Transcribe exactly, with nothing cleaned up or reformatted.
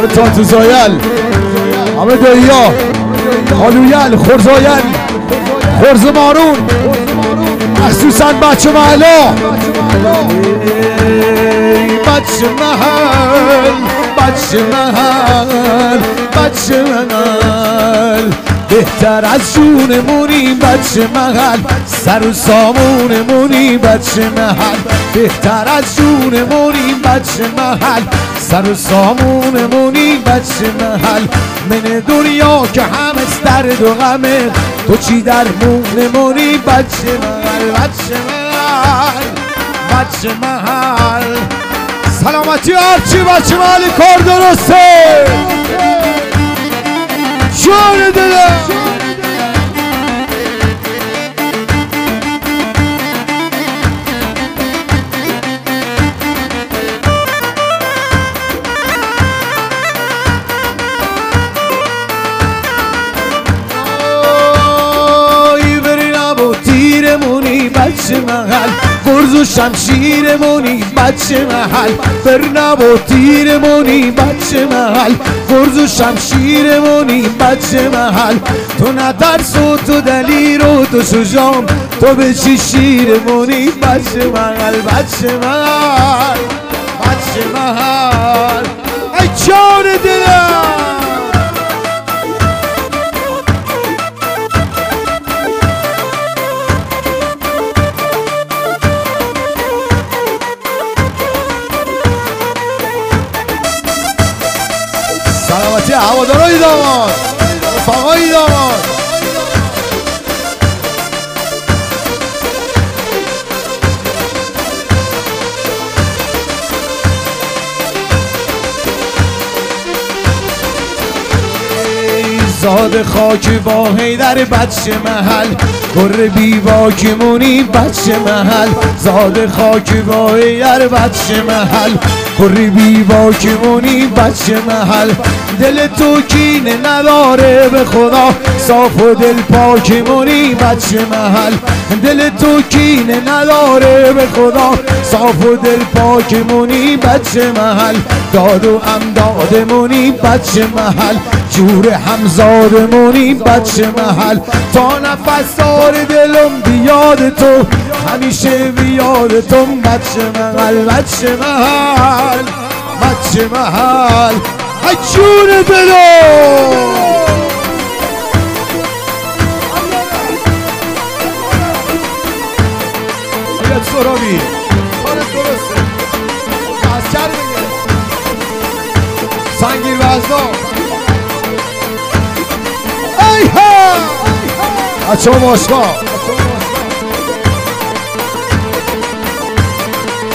همه تاتوزایل، همه دایی خالویل، خورزایل، خورز مارون، مخصوصا بچه محلا. بچه محل، بچه محل، بچه محل، بهتر از جونمونی بچه محل، سر و سامونمونی بچه محل، بهتر از جونمونی بچه محل، سر و سامونمونی بچه محل. من دنیا که همه درد و غمه، تو چی در مونمونی بچه محل، بچه محل، بچه محل. سلامتی هرچی بچه محلی کار درسته جان دلم. تیرمونی بچه محل، گرز و شمشیرمونی بچه محل، برنب و تیرمونی بچه محل، گرز و شمشیرمونی بچه محل. تو نترس و تو دلیر و تو شجام، تو به چی شیرمونی بچه محل، بچه محل، بچه محل. ای جان دلم سلامتی هوادارای داماد، رفقای داماد. زاد خاک با حیدر بچه محل، گر بی باکمونی بچه محل، زاد خاک با حیدر بچه محل، گر بی باکمونی بچه محل. دل تو کینه نداره به خدا، صاف و دل پاکمونی بچه محل، دل تو کینه نداره به خدا، صاف و دل پاکمونی بچه محل. داد و امدادمونی بچه محل، جور همزادمونی بچه محل. تا نفس دار دلم بیاد تو، همیشه بیاد تو بچه محل، بچه محل، بچه محل. ای جون دلم باید سرابی کارت درسته، مسکر بگه سنگیر وزنا. ای ها بچه ها باشگاه